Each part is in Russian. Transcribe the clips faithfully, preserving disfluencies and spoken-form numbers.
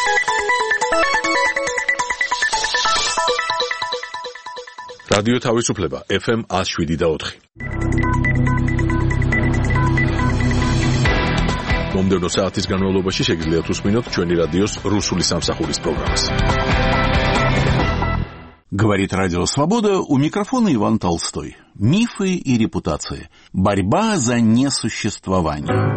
რადიო თავისუფლება ეფ ემ one oh seven და four. მომდევნო საათის განმავლობაში შეგიძლიათ უსმინოთ ჩვენი რადიოს რუსული სამსახურის პროგრამას. Говорит Радио Свобода, у микрофона Иван Толстой. Мифы и репутации. Борьба за несуществование.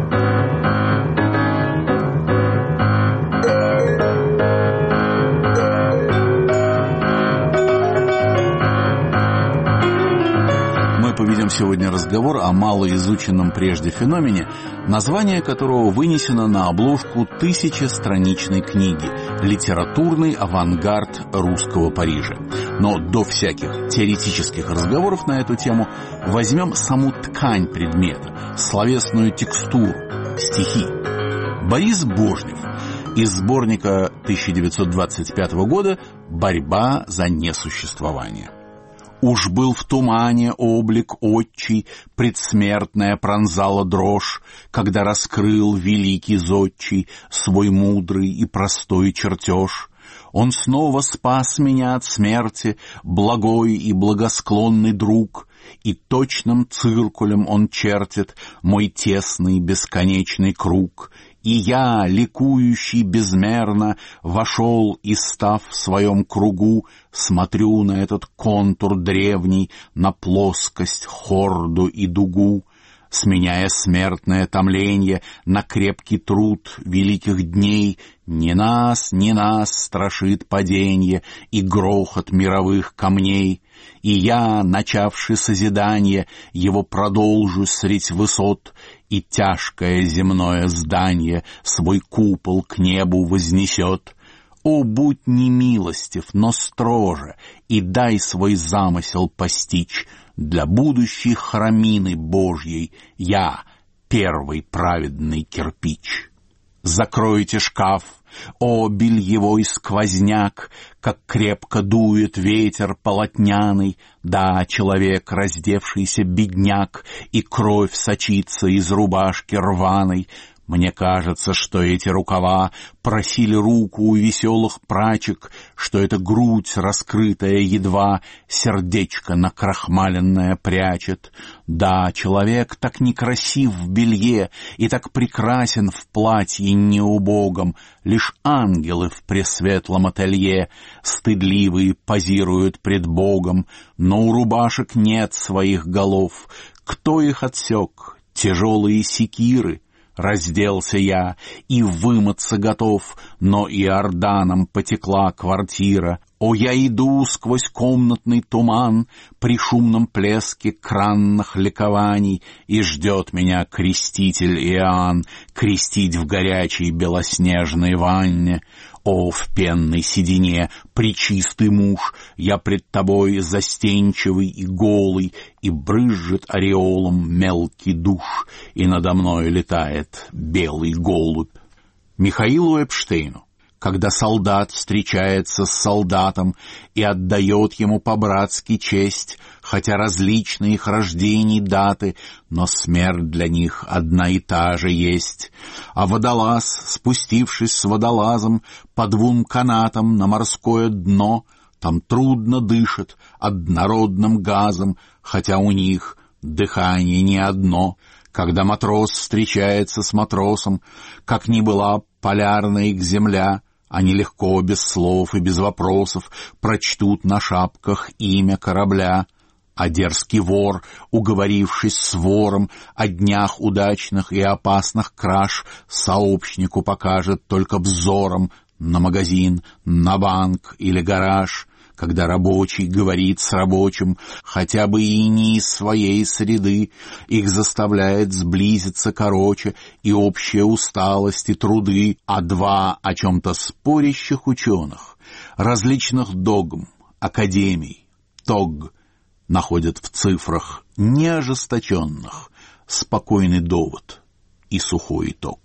Поведем сегодня разговор о малоизученном прежде феномене, название которого вынесено на обложку тысячестраничной книги «Литературный авангард русского Парижа». Но до всяких теоретических разговоров на эту тему возьмем саму ткань предмета, словесную текстуру, стихи. Борис Божнев из сборника тысяча девятьсот двадцать пятого года «Борьба за несуществование». Уж был в тумане облик отчий, предсмертная пронзала дрожь, когда раскрыл великий зодчий свой мудрый и простой чертеж. Он снова спас меня от смерти, благой и благосклонный друг, и точным циркулем он чертит мой тесный бесконечный круг. И я, ликующий безмерно, вошел и, став в своем кругу, смотрю на этот контур древний, на плоскость, хорду и дугу, сменяя смертное томленье на крепкий труд великих дней. Не нас, не нас страшит паденье и грохот мировых камней. И я, начавший созидание, его продолжу средь высот, и тяжкое земное здание свой купол к небу вознесет. О, будь не милостив, но строже, и дай свой замысел постичь. Для будущей храмины Божьей я первый праведный кирпич. Закройте шкаф, о, бельевой сквозняк, как крепко дует ветер полотняный. Да, человек, раздевшийся бедняк, и кровь сочится из рубашки рваной. Мне кажется, что эти рукава просили руку у веселых прачек, что эта грудь, раскрытая едва, сердечко накрахмаленное прячет. Да, человек так некрасив в белье и так прекрасен в платье неубогом, лишь ангелы в пресветлом ателье стыдливые позируют пред Богом, но у рубашек нет своих голов. Кто их отсек? Тяжелые секиры. Разделся я и вымыться готов, но иорданом потекла квартира. О, я иду сквозь комнатный туман при шумном плеске кранных ликований, и ждет меня креститель Иоанн крестить в горячей белоснежной ванне. О, в пенной седине, пречистый муж, я пред тобой застенчивый и голый, и брызжет ореолом мелкий душ, и надо мной летает белый голубь. Михаилу Эпштейну. Когда солдат встречается с солдатом и отдает ему по-братски честь, хотя различны их рождений даты, но смерть для них одна и та же есть. А водолаз, спустившись с водолазом по двум канатам на морское дно, там трудно дышит однородным газом, хотя у них дыхание не одно. Когда матрос встречается с матросом, как ни была полярна их земля, они легко, без слов и без вопросов, прочтут на шапках имя корабля. А дерзкий вор, уговорившись с вором о днях удачных и опасных краж, сообщнику покажет только взором на магазин, на банк или гараж. Когда рабочий говорит с рабочим, хотя бы и не из своей среды, их заставляет сблизиться короче и общая усталость и труды, а два о чем-то спорящих ученых, различных догм, академий, тог, находят в цифрах неожесточенных спокойный довод и сухой итог.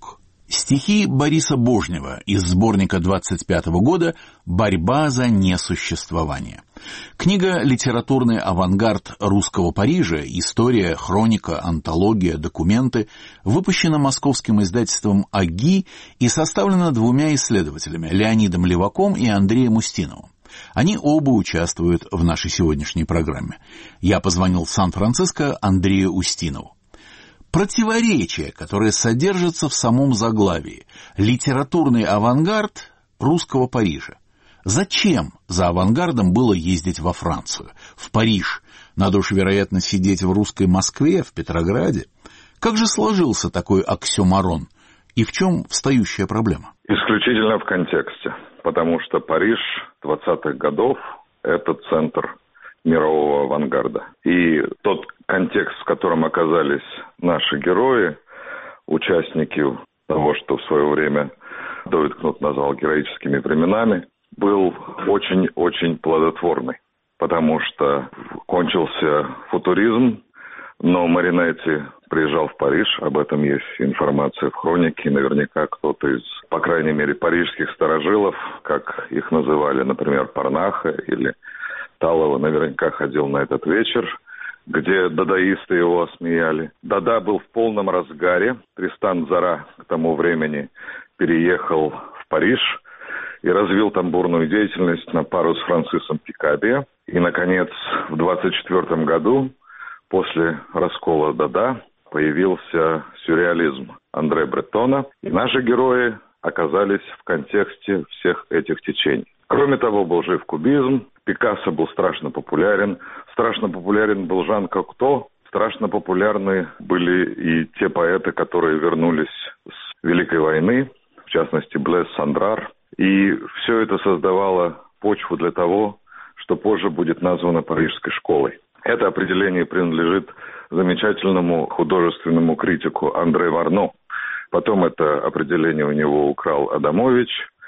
Стихи Бориса Божнева из сборника двадцать пятого года «Борьба за несуществование». Книга «Литературный авангард русского Парижа. История, хроника, антология, документы» выпущена московским издательством «Аги» и составлена двумя исследователями – Леонидом Леваком и Андреем Устиновым. Они оба участвуют в нашей сегодняшней программе. Я позвонил в Сан-Франциско Андрею Устинову. Противоречие, которое содержится в самом заглавии «Литературный авангард русского Парижа». Зачем за авангардом было ездить во Францию, в Париж? Надо уж, вероятно, сидеть в русской Москве, в Петрограде. Как же сложился такой оксюморон? И в чем встающая проблема? Исключительно в контексте, потому что Париж двадцатых годов – это центр мирового авангарда. И тот контекст, в котором оказались наши герои, участники того, что в свое время Давид Кнут назвал героическими временами, был очень-очень плодотворный, потому что кончился футуризм, но Маринетти приезжал в Париж, об этом есть информация в хронике, и наверняка кто-то из, по крайней мере, парижских старожилов, как их называли, например, Парнаха или Талова, наверняка ходил на этот вечер, где дадаисты его осмеяли. Дада был в полном разгаре. Тристан Зара к тому времени переехал в Париж и развил там бурную деятельность на пару с Франсисом Пикабия. И, наконец, в двадцать четвёртом году, после раскола Дада, появился сюрреализм Андре Бретона. И наши герои оказались в контексте всех этих течений. Кроме того, был жив кубизм, Пикассо был страшно популярен, страшно популярен был Жан Кокто, страшно популярны были и те поэты, которые вернулись с Великой войны, в частности Блэс Сандрар. И все это создавало почву для того, что позже будет названо Парижской школой. Это определение принадлежит замечательному художественному критику Андре Варно. Потом это определение у него украл Адамович,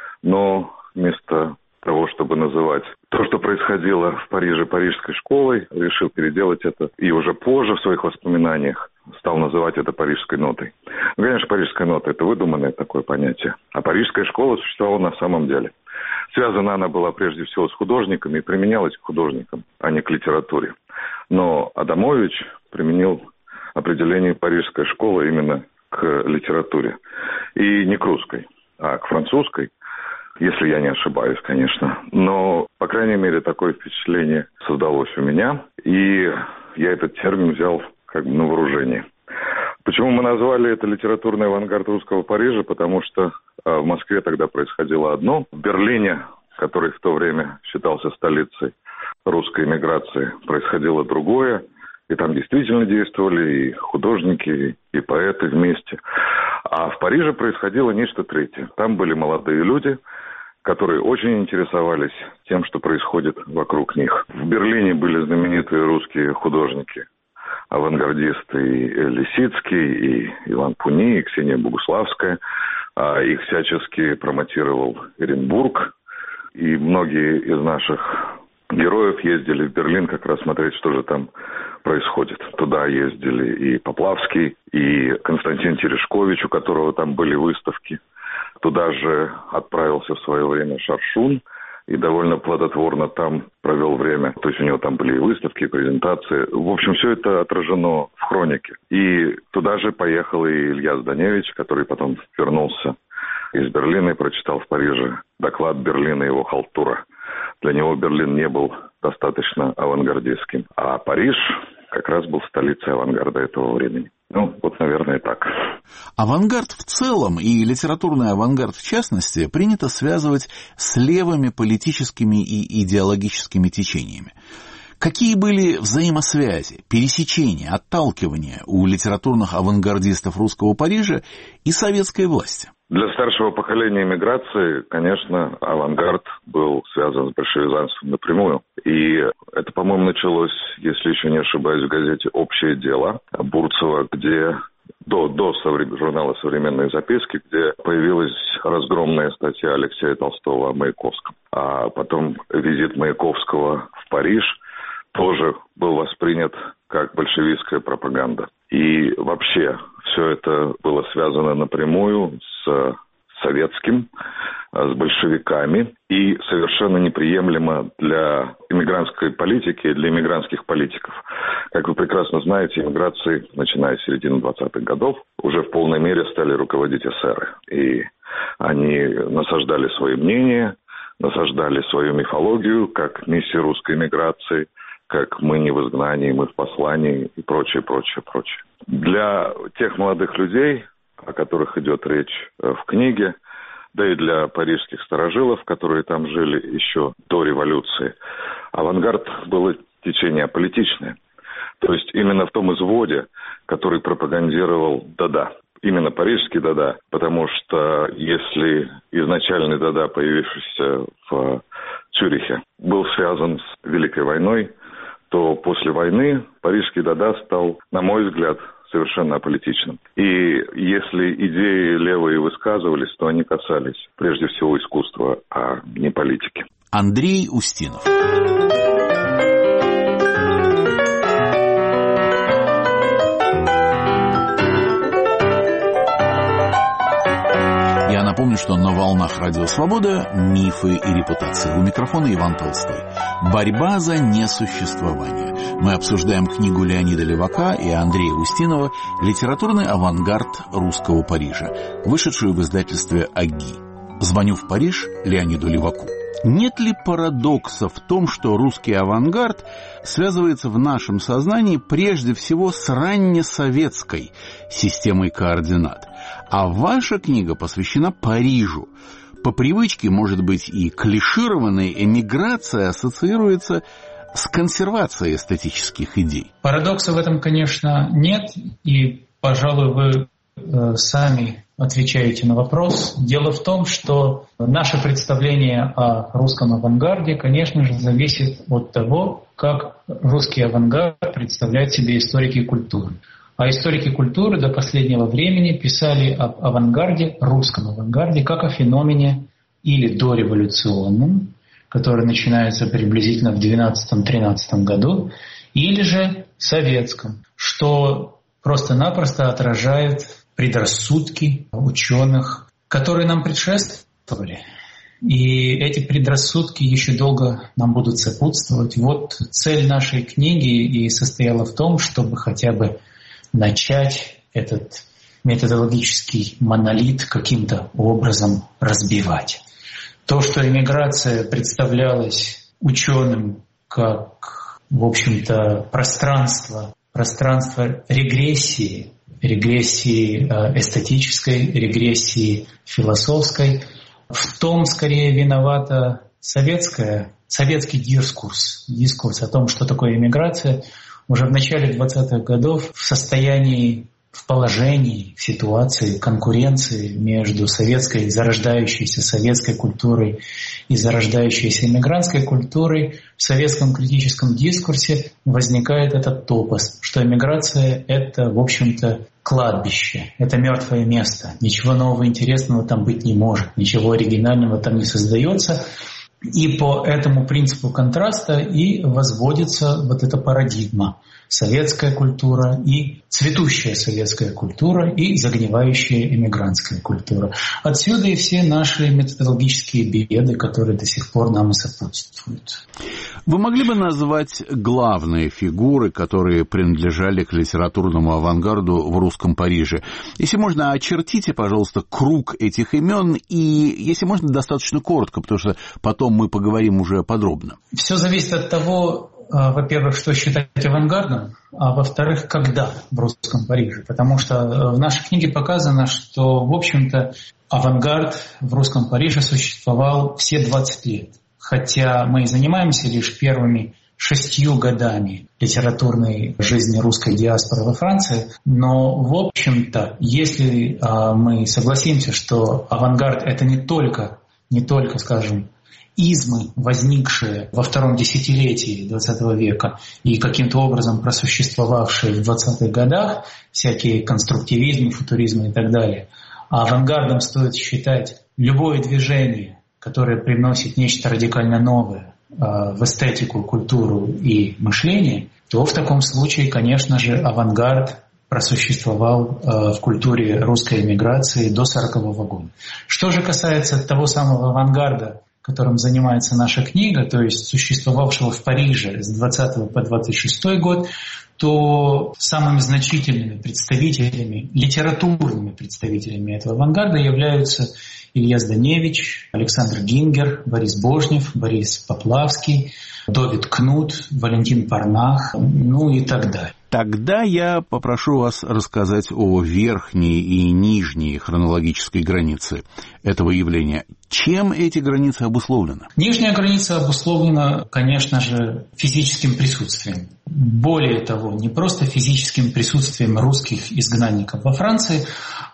но вместо того, чтобы называть то, что происходило в Париже Парижской школой, решил переделать это и уже позже в своих воспоминаниях стал называть это Парижской нотой. Ну, конечно, Парижская нота – это выдуманное такое понятие, а Парижская школа существовала на самом деле. Связана она была прежде всего с художниками и применялась к художникам, а не к литературе. Но Адамович применил определение Парижская школа именно к литературе. И не к русской, а к французской. Если я не ошибаюсь, конечно. Но, по крайней мере, такое впечатление создалось у меня. И я этот термин взял как бы на вооружение. Почему мы назвали это литературный авангард русского Парижа? Потому что э, в Москве тогда происходило одно. В Берлине, который в то время считался столицей русской эмиграции, происходило другое. И там действительно действовали и художники, и поэты вместе. А в Париже происходило нечто третье. Там были молодые люди, которые очень интересовались тем, что происходит вокруг них. В Берлине были знаменитые русские художники, авангардисты и Лисицкий, и Иван Пуни, и Ксения Богуславская. А их всячески промотировал Эренбург. И многие из наших героев ездили в Берлин как раз смотреть, что же там происходит. Туда ездили и Поплавский, и Константин Терешкович, у которого там были выставки. Туда же отправился в свое время Шаршун и довольно плодотворно там провел время. То есть у него там были и выставки, и презентации. В общем, все это отражено в хронике. И туда же поехал и Илья Зданевич, который потом вернулся из Берлина и прочитал в Париже доклад Берлина и его халтура. Для него Берлин не был достаточно авангардистским. А Париж как раз был столицей авангарда этого времени. Ну, вот, наверное, так. Авангард в целом и литературный авангард в частности принято связывать с левыми политическими и идеологическими течениями. Какие были взаимосвязи, пересечения, отталкивания у литературных авангардистов русского Парижа и советской власти? Для старшего поколения эмиграции, конечно, авангард был связан с большевизацией напрямую. И это, по-моему, началось, если еще не ошибаюсь, в газете «Общее дело» Бурцева, где до, до журнала «Современные записки», где появилась разгромная статья Алексея Толстого о Маяковском. А потом визит Маяковского в Париж тоже был воспринят как большевистская пропаганда. И вообще все это было связано напрямую с советским, с большевиками и совершенно неприемлемо для иммигрантской политики, для иммигрантских политиков. Как вы прекрасно знаете, иммиграции, начиная с середины двадцатых годов, уже в полной мере стали руководить эсеры. И они насаждали свои мнения, насаждали свою мифологию, как миссия русской иммиграции, как мы не в изгнании, мы в послании и прочее, прочее, прочее. Для тех молодых людей, о которых идет речь в книге, да и для парижских старожилов, которые там жили еще до революции, авангард было течение аполитичное. То есть именно в том изводе, который пропагандировал Дада. Именно парижский Дада, потому что если изначальный Дада, появившийся в Цюрихе, был связан с Великой войной, то после войны парижский Дада стал, на мой взгляд, совершенно аполитичным. И если идеи левые высказывались, то они касались прежде всего искусства, а не политики. Андрей Устинов. Я напомню, что на волнах Радио Свобода «Мифы и репутации». У микрофона Иван Толстой. Борьба за несуществование. Мы обсуждаем книгу Леонида Левака и Андрея Устинова «Литературный авангард русского Парижа», вышедшую в издательстве «Аги». Звоню в Париж Леониду Леваку. Нет ли парадокса в том, что русский авангард связывается в нашем сознании прежде всего с раннесоветской системой координат? А ваша книга посвящена Парижу. По привычке, может быть, и клишированная эмиграция ассоциируется с консервацией эстетических идей. Парадокса в этом, конечно, нет. И, пожалуй, вы э, сами отвечаете на вопрос. Дело в том, что наше представление о русском авангарде, конечно же, зависит от того, как русский авангард представляет себе историки культуры. А историки культуры до последнего времени писали об авангарде, русском авангарде, как о феномене или дореволюционном, который начинается приблизительно в двенадцатом-тринадцатом году, или же советском, что просто-напросто отражает предрассудки ученых, которые нам предшествовали. И эти предрассудки еще долго нам будут сопутствовать. Вот цель нашей книги и состояла в том, чтобы хотя бы начать этот методологический монолит каким-то образом разбивать. То, что эмиграция представлялась ученым как, в общем-то, пространство, пространство регрессии, регрессии эстетической, регрессии философской, в том скорее виновата советская, советский дискурс, дискурс о том, что такое эмиграция, уже в начале двадцатых годов в состоянии, в положении, в ситуации конкуренции между советской, зарождающейся советской культурой и зарождающейся эмигрантской культурой, в советском критическом дискурсе возникает этот топос, что эмиграция — это, в общем-то, кладбище, это мертвое место, ничего нового интересного там быть не может, ничего оригинального там не создается. И по этому принципу контраста и возводится вот эта парадигма. Советская культура и цветущая советская культура и загнивающая эмигрантская культура. Отсюда и все наши методологические беды, которые до сих пор нам и сопутствуют. Вы могли бы назвать главные фигуры, которые принадлежали к литературному авангарду в русском Париже? Если можно, очертите, пожалуйста, круг этих имен, и, если можно, достаточно коротко, потому что потом мы поговорим уже подробно. Все зависит от того, во-первых, что считать авангардом, а во-вторых, когда в русском Париже. Потому что в нашей книге показано, что, в общем-то, авангард в русском Париже существовал все двадцать лет. Хотя мы и занимаемся лишь первыми шестью годами литературной жизни русской диаспоры во Франции, но, в общем-то, если а, мы согласимся, что авангард — это не только, не только, скажем, измы, возникшие во втором десятилетии двадцатого века и каким-то образом просуществовавшие в двадцатых годах, всякие конструктивизмы, футуризмы и так далее, а авангардом стоит считать любое движение, которое приносит нечто радикально новое, в эстетику, культуру и мышление, то в таком случае, конечно же, авангард просуществовал в культуре русской эмиграции до сорокового года. Что же касается того самого авангарда, которым занимается наша книга, то есть существовавшего в Париже с двадцатого по двадцать шестой год, то самыми значительными представителями, литературными представителями этого авангарда являются Илья Зданевич, Александр Гингер, Борис Божнев, Борис Поплавский, Довид Кнут, Валентин Парнах, ну и так далее. Тогда я попрошу вас рассказать о верхней и нижней хронологической границе этого явления. Чем эти границы обусловлены? Нижняя граница обусловлена, конечно же, физическим присутствием. Более того, не просто физическим присутствием русских изгнанников во Франции,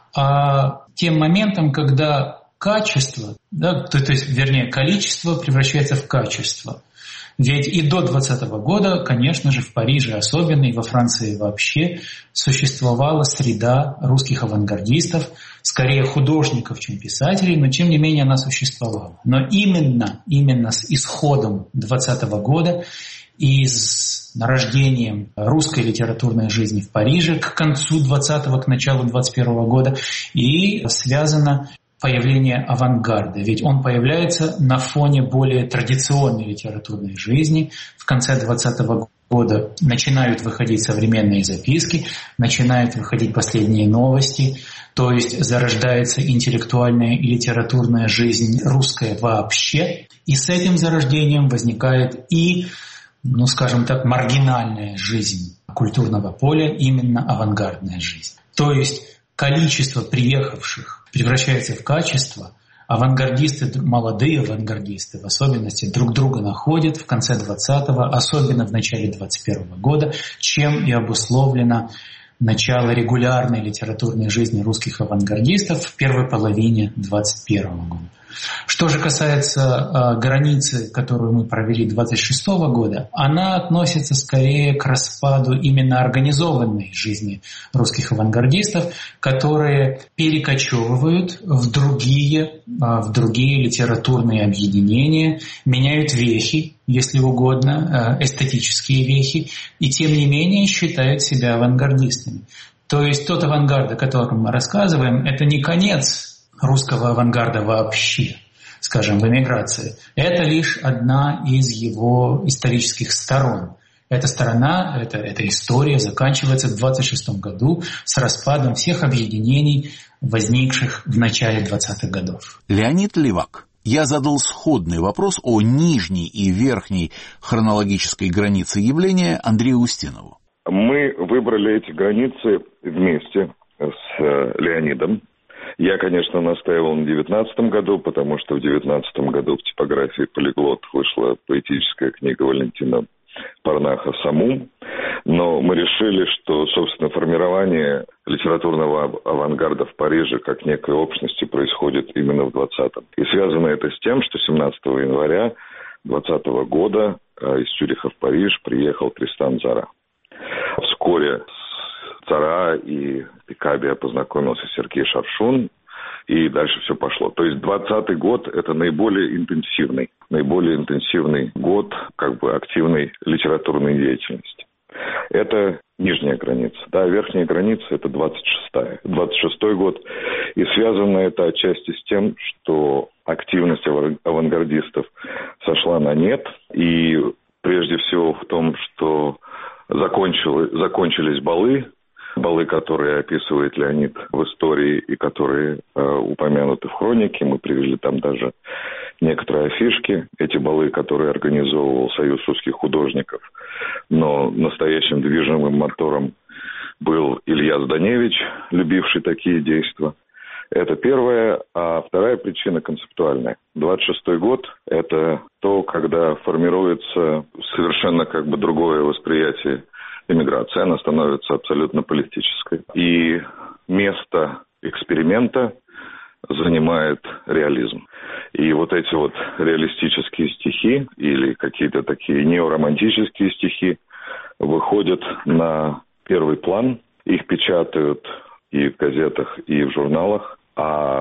а тем моментом, когда качество, да, то, то есть, вернее, количество превращается в качество. Ведь и до двадцатого года, конечно же, в Париже особенно, и во Франции вообще, существовала среда русских авангардистов, скорее художников, чем писателей, но тем не менее она существовала. Но именно, именно с исходом двадцатого года и с нарождением русской литературной жизни в Париже к концу двадцатого, к началу двадцать первого года и связано появление авангарда, ведь он появляется на фоне более традиционной литературной жизни. В конце двадцатого года начинают выходить современные записки, начинают выходить последние новости, то есть зарождается интеллектуальная и литературная жизнь русская вообще, и с этим зарождением возникает и, ну скажем так, маргинальная жизнь культурного поля, именно авангардная жизнь. То есть количество приехавших превращается в качество, авангардисты, молодые авангардисты в особенности друг друга находят в конце двадцатого, особенно в начале двадцать первого года, чем и обусловлено начало регулярной литературной жизни русских авангардистов в первой половине двадцать первого года. Что же касается э, границы, которую мы провели двадцать шестого года, она относится скорее к распаду именно организованной жизни русских авангардистов, которые перекочевывают в другие, э, в другие литературные объединения, меняют вехи, если угодно, э, эстетические вехи, и тем не менее считают себя авангардистами. То есть тот авангард, о котором мы рассказываем, это не конец русского авангарда вообще, скажем, в эмиграции. Это лишь одна из его исторических сторон. Эта сторона, эта, эта история заканчивается в двадцать шестом году с распадом всех объединений, возникших в начале двадцатых годов. Леонид Левак, я задал сходный вопрос о нижней и верхней хронологической границе явления Андрею Устинову. Мы выбрали эти границы вместе с Леонидом. Я, конечно, настаивал на девятнадцатом году, потому что в девятнадцатом году в типографии «Полиглот» вышла поэтическая книга Валентина Парнаха «Самум». Но мы решили, что, собственно, формирование литературного авангарда в Париже как некой общности происходит именно в двадцатом. И связано это с тем, что семнадцатого января двадцатого года из Цюриха в Париж приехал Тристан Цара. Вскоре с Цара и Пикабия познакомился Сергей Шаршун, и дальше все пошло. То есть двадцатый год – это наиболее интенсивный, наиболее интенсивный год как бы активной литературной деятельности. Это нижняя граница. Да, верхняя граница – это двадцать шестая, двадцать шестой год. И связано это отчасти с тем, что активность авангардистов сошла на нет. И прежде всего в том, что закончили, закончились балы, балы, которые описывает Леонид в истории и которые э, упомянуты в хронике. Мы привели там даже некоторые афишки. Эти балы, которые организовывал Союз русских художников. Но настоящим движимым мотором был Илья Зданевич, любивший такие действия. Это первая. А вторая причина концептуальная. двадцать шестой год – это то, когда формируется совершенно как бы другое восприятие эмиграции. Она становится абсолютно политической. И место эксперимента занимает реализм. И вот эти вот реалистические стихи или какие-то такие неоромантические стихи выходят на первый план. Их печатают и в газетах, и в журналах. А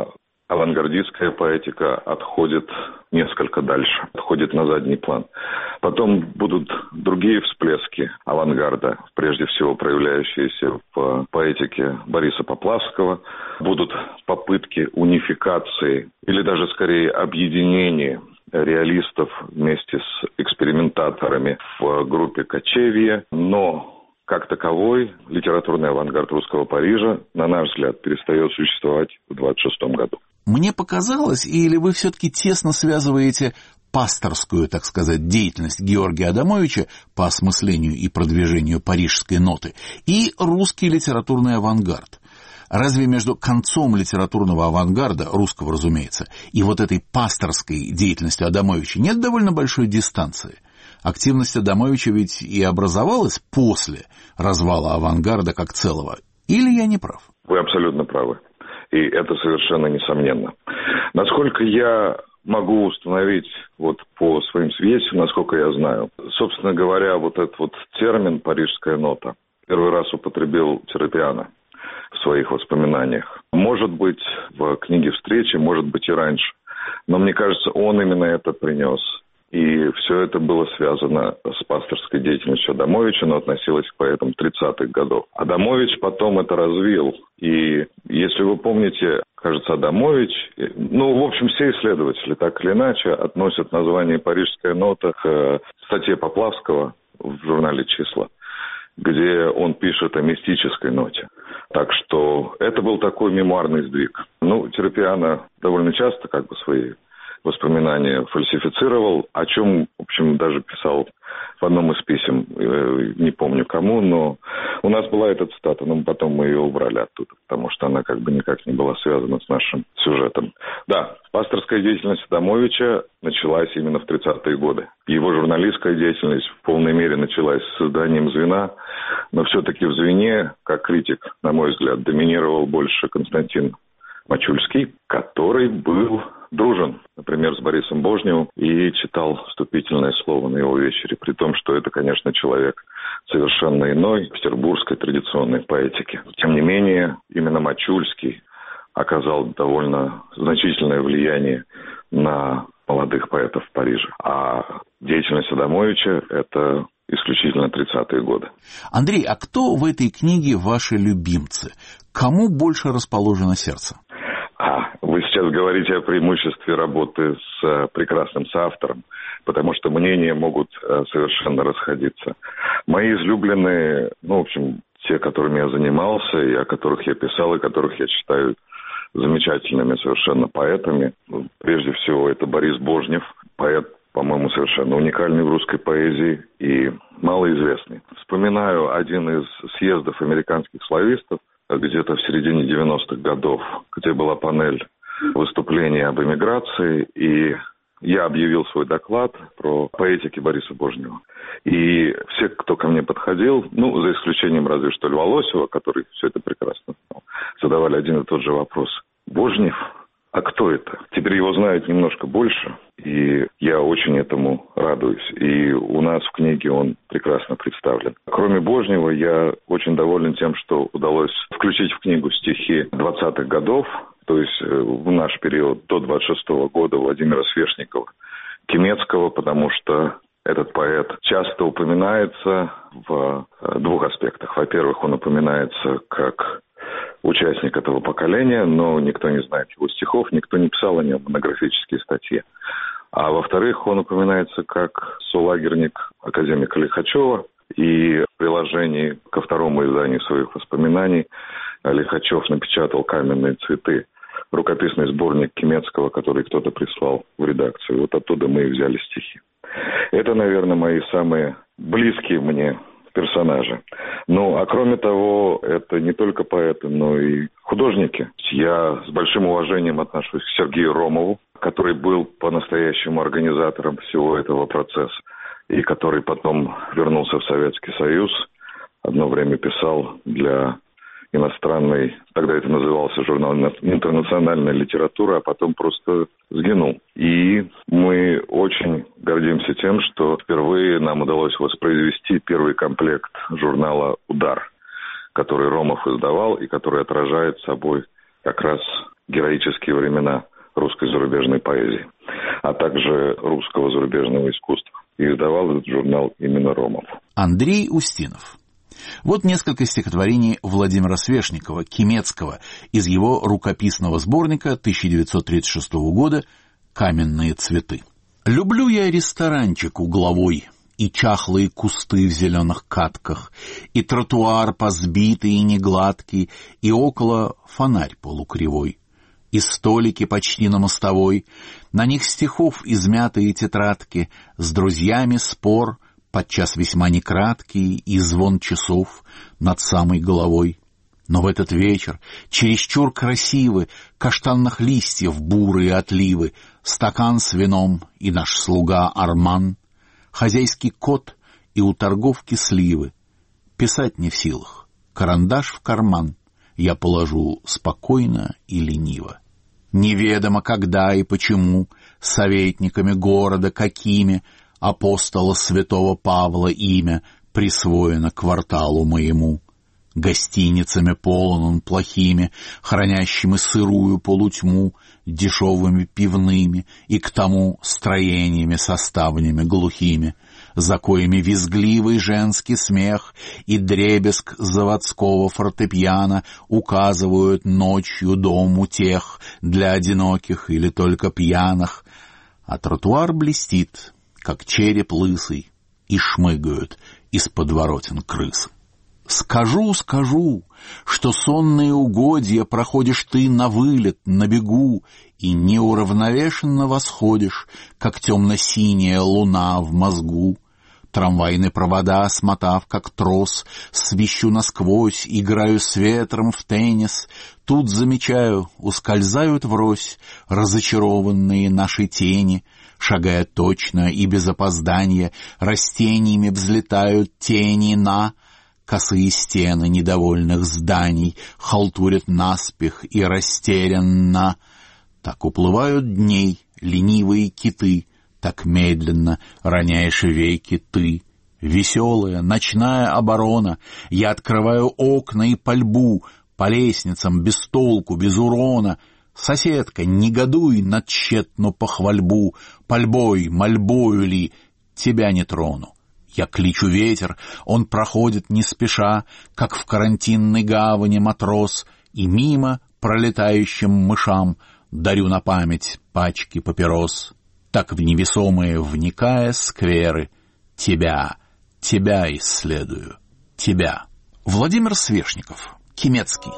авангардистская поэтика отходит несколько дальше, отходит на задний план. Потом будут другие всплески авангарда, прежде всего проявляющиеся в поэтике Бориса Поплавского. Будут попытки унификации или даже скорее объединения реалистов вместе с экспериментаторами в группе «Кочевье». Но как таковой литературный авангард русского Парижа, на наш взгляд, перестает существовать в двадцать шестом году. Мне показалось, или вы все-таки тесно связываете пасторскую, так сказать, деятельность Георгия Адамовича по осмыслению и продвижению парижской ноты и русский литературный авангард? Разве между концом литературного авангарда, русского, разумеется, и вот этой пасторской деятельностью Адамовича нет довольно большой дистанции? Активность Адамовича ведь и образовалась после развала авангарда как целого. Или я не прав? Вы абсолютно правы. И это совершенно несомненно. Насколько я могу установить вот по своим свидетельствам, насколько я знаю, собственно говоря, вот этот вот термин «парижская нота» первый раз употребил Терапиано в своих воспоминаниях. Может быть, в книге «Встречи», может быть, и раньше. Но мне кажется, он именно это принес. И все это было связано с пасторской деятельностью Адамовича, но относилось к поэтам тридцатых годов. Адамович потом это развил. И если вы помните, кажется, Адамович, ну, в общем, все исследователи так или иначе относят название «Парижская нота» к статье Поплавского в журнале «Числа», где он пишет о мистической ноте. Так что это был такой мемуарный сдвиг. Ну, Терапиано довольно часто как бы свои воспоминания фальсифицировал, о чем, в общем, даже писал в одном из писем, не помню кому, но у нас была эта цитата, но потом мы ее убрали оттуда, потому что она как бы никак не была связана с нашим сюжетом. Да, пасторская деятельность Адамовича началась именно в тридцатые годы. Его журналистская деятельность в полной мере началась с созданием «Звена», но все-таки в «Звене», как критик, на мой взгляд, доминировал больше Константин Мачульский, который был дружен, например, с Борисом Божневым и читал вступительное слово на его вечере, при том, что это, конечно, человек совершенно иной в петербургской традиционной поэтике. Тем не менее, именно Мачульский оказал довольно значительное влияние на молодых поэтов в Париже. А деятельность Адамовича – это исключительно тридцатые годы. Андрей, а кто в этой книге ваши любимцы? Кому больше расположено сердце? А, вы сейчас говорите о преимуществе работы с а, прекрасным соавтором, потому что мнения могут а, совершенно расходиться. Мои излюбленные, ну, в общем, те, которыми я занимался, и о которых я писал, и которых я считаю замечательными совершенно поэтами. Прежде всего, это Борис Божнев, поэт, по-моему, совершенно уникальный в русской поэзии и малоизвестный. Вспоминаю один из съездов американских славистов, где-то в середине девяностых годов, где была панель выступления об эмиграции, и я объявил свой доклад про поэтики Бориса Божнева. И все, кто ко мне подходил, ну, за исключением разве что Льва Лосева, который все это прекрасно знал, задавали один и тот же вопрос. Божнев? А кто это? Теперь его знают немножко больше, и я очень этому радуюсь. И у нас в книге он прекрасно представлен. Кроме Божнева, я очень доволен тем, что удалось включить в книгу стихи двадцатых годов, то есть в наш период до двадцать шестого года Владимира Свешникова, Кимецкого, потому что этот поэт часто упоминается в двух аспектах. Во-первых, он упоминается как участник этого поколения, но никто не знает его стихов, никто не писал о нем монографические статьи. А во-вторых, он упоминается как солагерник академика Лихачева, и в приложении ко второму изданию своих воспоминаний Лихачев напечатал «Каменные цветы», рукописный сборник Кимецкого, который кто-то прислал в редакцию. Вот оттуда мы и взяли стихи. Это, наверное, мои самые близкие мне персонажи. Ну, а кроме того, это не только поэты, но и художники. Я с большим уважением отношусь к Сергею Ромову, который был по-настоящему организатором всего этого процесса, и который потом вернулся в Советский Союз, одно время писал для иностранной, тогда это назывался журнал «Интернациональная литература», а потом просто сгинул. И мы очень гордимся тем, что впервые нам удалось воспроизвести первый комплект журнала «Удар», который Ромов издавал и который отражает собой как раз героические времена русской зарубежной поэзии, а также русского зарубежного искусства. И издавал этот журнал именно Ромов. Андрей Устинов. Вот несколько стихотворений Владимира Свешникова, Кимецкого, из его рукописного сборника тысяча девятьсот тридцать шестого года «Каменные цветы». «Люблю я ресторанчик угловой, и чахлые кусты в зеленых катках, и тротуар позбитый и негладкий, и около фонарь полукривой, и столики почти на мостовой, на них стихов измятые тетрадки, с друзьями спор, подчас весьма некраткий, и звон часов над самой головой. Но в этот вечер чересчур красивы каштанных листьев бурые отливы, стакан с вином и наш слуга Арман, хозяйский кот и у торговки сливы. Писать не в силах, карандаш в карман я положу спокойно и лениво. Неведомо когда и почему советниками города какими апостола святого Павла имя присвоено кварталу моему. Гостиницами полон он плохими, хранящими сырую полутьму, дешевыми пивными и к тому строениями составными глухими, за коими визгливый женский смех и дребезг заводского фортепиано указывают ночью дом утех для одиноких или только пьяных, а тротуар блестит, как череп лысый, и шмыгают из подворотен крысы. Скажу, скажу, что сонные угодья проходишь ты на вылет, на бегу, и неуравновешенно восходишь, как темно-синяя луна в мозгу. Трамвайные провода, смотав как трос, свищу насквозь, играю с ветром в теннис. Тут замечаю, ускользают врозь разочарованные наши тени, шагая точно и без опоздания, растениями взлетают тени на... Косые стены недовольных зданий халтурят наспех и растерянно. Так уплывают дней ленивые киты, так медленно роняешь веки ты. Веселая ночная оборона, я открываю окна и пальбу, по лестницам без толку, без урона. Соседка, негодуй на тщетну похвальбу, пальбой, мольбою ли, тебя не трону. Я кличу ветер, он проходит не спеша, как в карантинной гавани матрос, и мимо пролетающим мышам дарю на память пачки папирос. Так в невесомые вникая скверы, тебя, тебя исследую, тебя. Владимир Свешников, Кимецкий.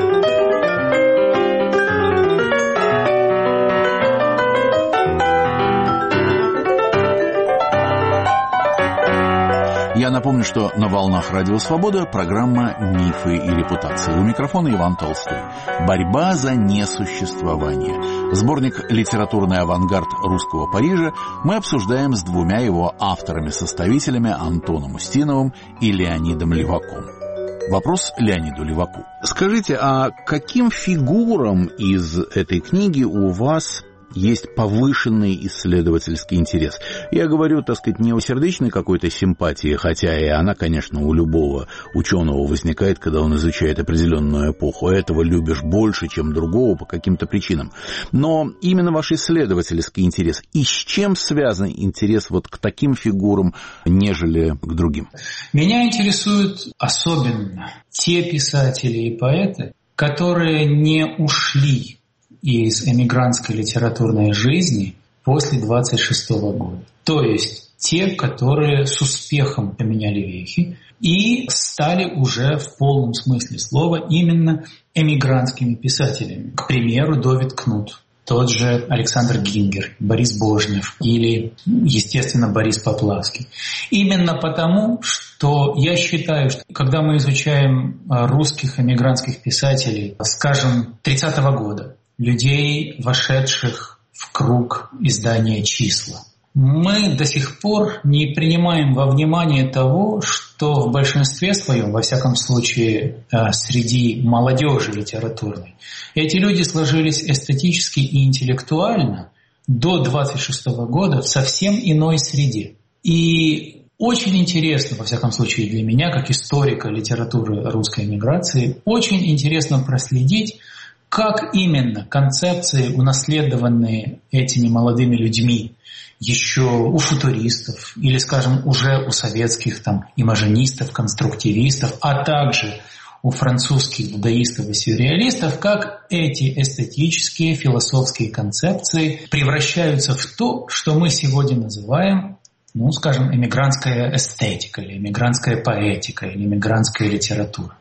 Я напомню, что на волнах Радио Свобода программа «Мифы и репутации». У микрофона Иван Толстой. Борьба за несуществование. Сборник «Литературный авангард русского Парижа» мы обсуждаем с двумя его авторами-составителями Антоном Устиновым и Леонидом Леваком. Вопрос Леониду Леваку. Скажите, а каким фигурам из этой книги у вас есть повышенный исследовательский интерес? Я говорю, так сказать, не о сердечной какой-то симпатии, хотя и она, конечно, у любого ученого возникает, когда он изучает определенную эпоху. Этого любишь больше, чем другого по каким-то причинам. Но именно ваш исследовательский интерес. И с чем связан интерес вот к таким фигурам, нежели к другим? Меня интересуют особенно те писатели и поэты, которые не ушли из эмигрантской литературной жизни после двадцать шестого года. То есть те, которые с успехом поменяли вехи и стали уже в полном смысле слова именно эмигрантскими писателями. К примеру, Довид Кнут, тот же Александр Гингер, Борис Божнев или, естественно, Борис Поплавский. Именно потому, что я считаю, что когда мы изучаем русских эмигрантских писателей, скажем, тридцатого года, людей, вошедших в круг издания «Числа», мы до сих пор не принимаем во внимание того, что в большинстве своем, во всяком случае, среди молодежи литературной, эти люди сложились эстетически и интеллектуально до двадцать шестого года в совсем иной среде. И очень интересно, во всяком случае для меня, как историка литературы русской эмиграции, очень интересно проследить, как именно концепции, унаследованные этими молодыми людьми, еще у футуристов или, скажем, уже у советских там имажинистов, конструктивистов, а также у французских дадаистов и сюрреалистов, как эти эстетические, философские концепции превращаются в то, что мы сегодня называем, ну, скажем, эмигрантская эстетика, или эмигрантская поэтика, или эмигрантская литература.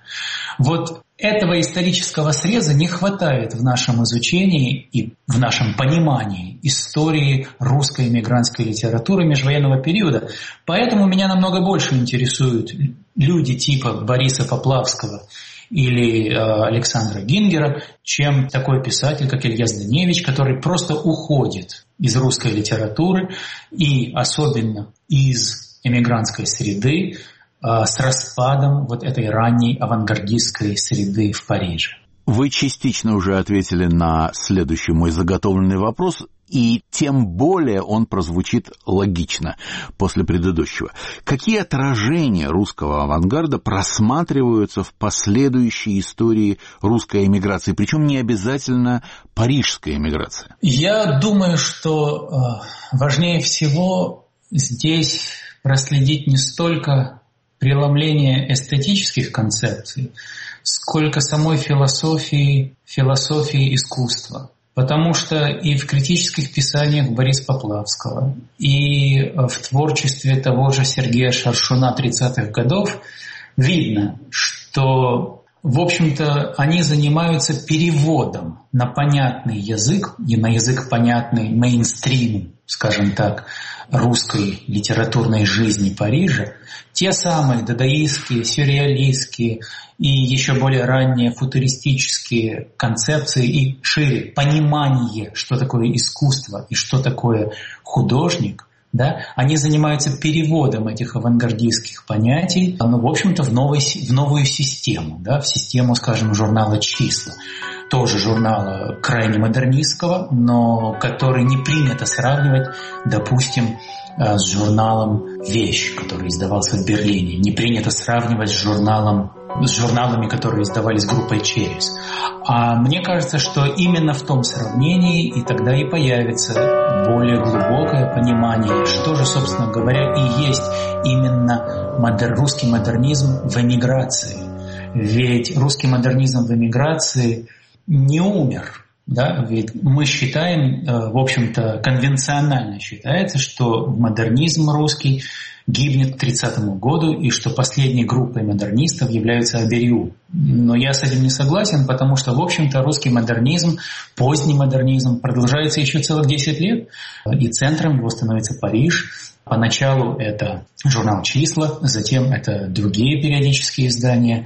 Вот этого исторического среза не хватает в нашем изучении и в нашем понимании истории русской эмигрантской литературы межвоенного периода. Поэтому меня намного больше интересуют люди типа Бориса Поплавского или э, Александра Гингера, чем такой писатель, как Илья Зданевич, который просто уходит из русской литературы и особенно из эмигрантской среды э, с распадом вот этой ранней авангардистской среды в Париже. Вы частично уже ответили на следующий мой заготовленный вопрос, и тем более он прозвучит логично после предыдущего. Какие отражения русского авангарда просматриваются в последующей истории русской эмиграции, причем не обязательно парижской эмиграции? Я думаю, что э, важнее всего здесь проследить не столько преломление эстетических концепций, сколько самой философии, философии искусства. Потому что и в критических писаниях Бориса Поплавского, и в творчестве того же Сергея Шаршуна тридцатых годов видно, что, в общем-то, они занимаются переводом на понятный язык, и на язык понятный мейнстриму, скажем так, русской литературной жизни Парижа, те самые дадаистские, сюрреалистские и еще более ранние футуристические концепции и шире понимание, что такое искусство и что такое художник, да, они занимаются переводом этих авангардистских понятий, ну, в общем-то, в, новый, в новую систему, да, в систему, скажем, журнала «Числа». Тоже журнала крайне модернистского, но который не принято сравнивать, допустим, с журналом «Вещь», который издавался в Берлине. Не принято сравнивать с журналом, с журналами, которые издавались группой «Черес». А мне кажется, что именно в том сравнении и тогда и появится более глубокое понимание, что же, собственно говоря, и есть именно модер, русский модернизм в эмиграции. Ведь русский модернизм в эмиграции не умер. Да? Ведь мы считаем, в общем-то, конвенционально считается, что модернизм русский гибнет к тридцатому году и что последней группой модернистов является Аберью. Но я с этим не согласен, потому что, в общем-то, русский модернизм, поздний модернизм продолжается еще целых десять лет, и центром его становится Париж. Поначалу это журнал «Числа», затем это другие периодические издания,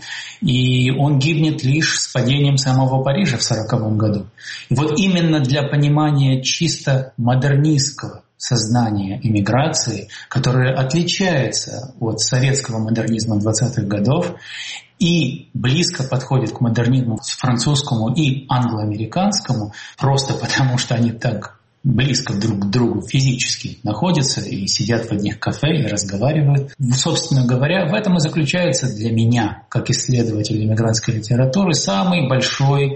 и он гибнет лишь с падением самого Парижа в сороковом году. И вот именно для понимания чисто модернистского сознания эмиграции, которое отличается от советского модернизма двадцатых годов и близко подходит к модернизму французскому и англоамериканскому, просто потому что они так близко друг к другу физически находятся и сидят в одних кафе и разговаривают. Собственно говоря, в этом и заключается для меня, как исследователя иммигрантской литературы, самый большой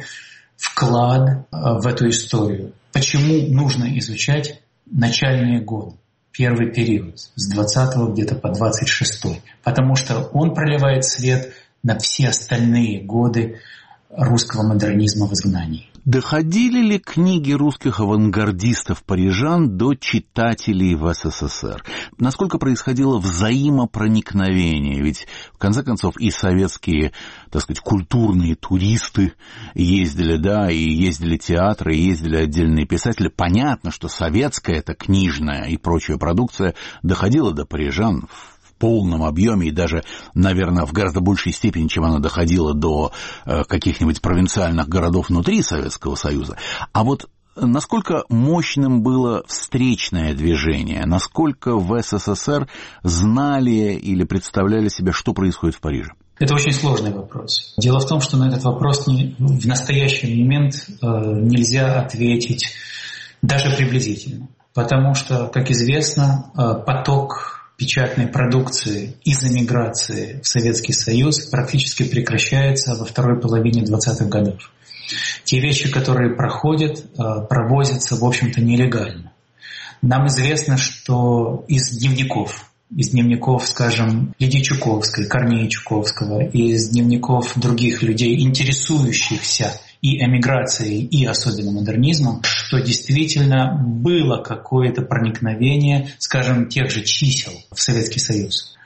вклад в эту историю. Почему нужно изучать начальные годы, первый период, с двадцатого где-то по двадцать шестой? Потому что он проливает свет на все остальные годы русского модернизма в изгнании. Доходили ли книги русских авангардистов-парижан до читателей в СССР? Насколько происходило взаимопроникновение? Ведь, в конце концов, и советские, так сказать, культурные туристы ездили, да, и ездили театры, и ездили отдельные писатели. Понятно, что советская, эта книжная и прочая продукция доходила до парижан в полном объеме и даже, наверное, в гораздо большей степени, чем она доходила до э, каких-нибудь провинциальных городов внутри Советского Союза. А вот насколько мощным было встречное движение, насколько в СССР знали или представляли себе, что происходит в Париже? Это очень сложный вопрос. Дело в том, что на этот вопрос не, в настоящий момент э, нельзя ответить даже приблизительно. Потому что, как известно, э, поток печатной продукции из эмиграции в Советский Союз практически прекращается во второй половине двадцатых годов. Те вещи, которые проходят, провозятся, в общем-то, нелегально. Нам известно, что из дневников, из дневников, скажем, Лидии Чуковской, Корнея Чуковского, из дневников других людей, интересующихся и эмиграцией, и особенно модернизмом, что действительно было какое-то проникновение, скажем, тех же чисел в Советский Союз.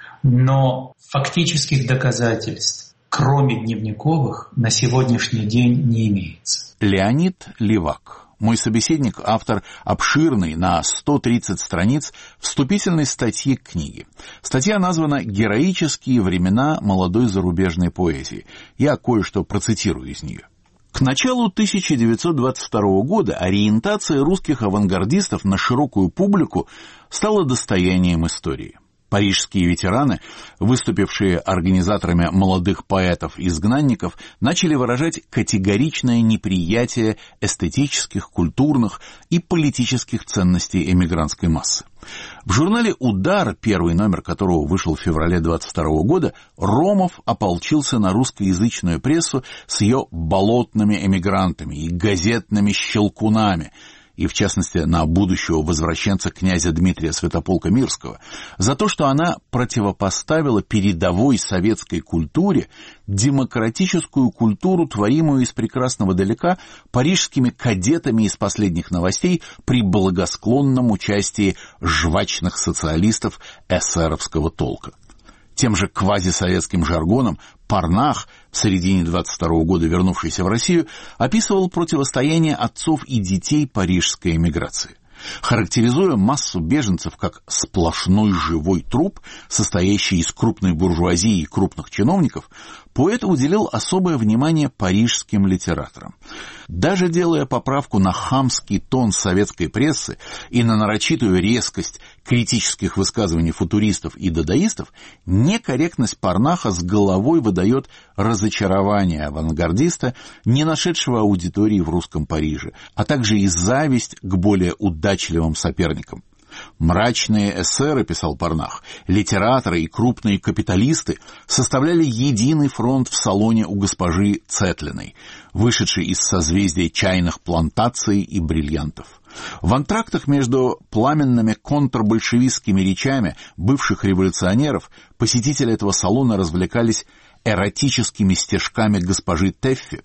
Но фактических доказательств, кроме дневниковых, на сегодняшний день не имеется. Леонид Левак. Мой собеседник – автор обширной на сто тридцать страниц вступительной статьи к книге. Статья названа «Героические времена молодой зарубежной поэзии». Я кое-что процитирую из нее. К началу тысяча девятьсот двадцать второго года ориентация русских авангардистов на широкую публику стала достоянием истории. Парижские ветераны, выступившие организаторами молодых поэтов-изгнанников, начали выражать категоричное неприятие эстетических, культурных и политических ценностей эмигрантской массы. В журнале «Удар», первый номер которого вышел в феврале двадцать второго года, Ромов ополчился на русскоязычную прессу с ее болотными эмигрантами и газетными щелкунами, и, в частности, на будущего возвращенца князя Дмитрия Святополка-Мирского, за то, что она противопоставила передовой советской культуре демократическую культуру, творимую из прекрасного далека парижскими кадетами из последних новостей при благосклонном участии жвачных социалистов эсеровского толка. Тем же квазисоветским жаргоном Парнах, в середине двадцать второго года вернувшийся в Россию, описывал противостояние отцов и детей парижской эмиграции. Характеризуя массу беженцев как сплошной живой труп, состоящий из крупной буржуазии и крупных чиновников, поэт уделил особое внимание парижским литераторам. Даже делая поправку на хамский тон советской прессы и на нарочитую резкость критических высказываний футуристов и дадаистов, некорректность Парнаха с головой выдает разочарование авангардиста, не нашедшего аудитории в русском Париже, а также и зависть к более удачливым соперникам. «Мрачные эсеры», — писал Парнах, — литераторы и крупные капиталисты составляли единый фронт в салоне у госпожи Цетлиной, вышедшей из созвездия чайных плантаций и бриллиантов. В антрактах между пламенными контрбольшевистскими речами бывших революционеров посетители этого салона развлекались эротическими стишками госпожи Теффи,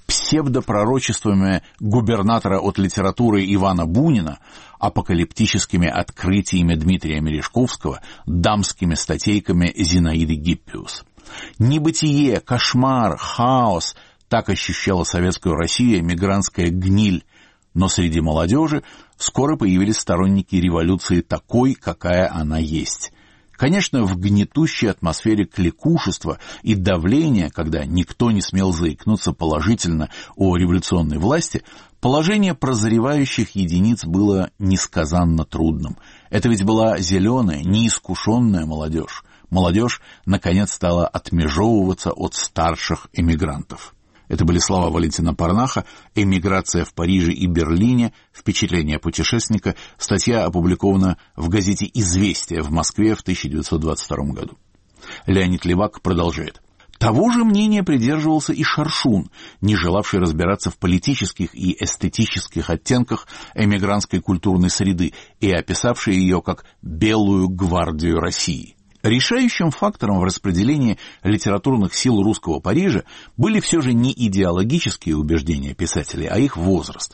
псевдопророчествами губернатора от литературы Ивана Бунина, апокалиптическими открытиями Дмитрия Мережковского, дамскими статейками Зинаиды Гиппиус. Небытие, кошмар, хаос — так ощущала советскую Россию эмигрантская гниль, но среди молодежи скоро появились сторонники революции такой, какая она есть. Конечно, в гнетущей атмосфере кликушества и давления, когда никто не смел заикнуться положительно о революционной власти, положение прозревающих единиц было несказанно трудным. Это ведь была зеленая, неискушенная молодежь. Молодежь, наконец, стала отмежевываться от старших эмигрантов. Это были слова Валентина Парнаха, «Эмиграция в Париже и Берлине. Впечатление путешественника». Статья опубликована в газете «Известия» в Москве в тысяча девятьсот двадцать втором году. Леонид Левак продолжает. Того же мнения придерживался и Шаршун, не желавший разбираться в политических и эстетических оттенках эмигрантской культурной среды и описавший ее как «белую гвардию России». Решающим фактором в распределении литературных сил русского Парижа были все же не идеологические убеждения писателей, а их возраст.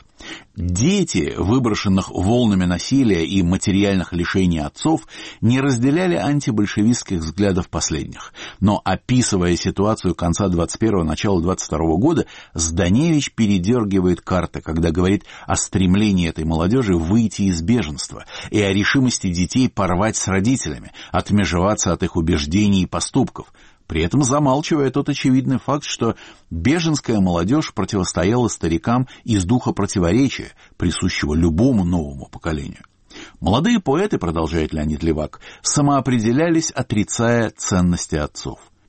Дети, выброшенных волнами насилия и материальных лишений отцов, не разделяли антибольшевистских взглядов последних. Но, описывая ситуацию конца двадцать первого, начала двадцать второго года, Зданевич передергивает карты, когда говорит о стремлении этой молодежи выйти из беженства и о решимости детей порвать с родителями, отмежеваться от их убеждений и поступков, при этом замалчивая тот очевидный факт, что беженская молодежь противостояла старикам из духа противоречия, присущего любому новому поколению. Молодые поэты, продолжает Леонид Левак, самоопределялись, отрицая ценности отцов.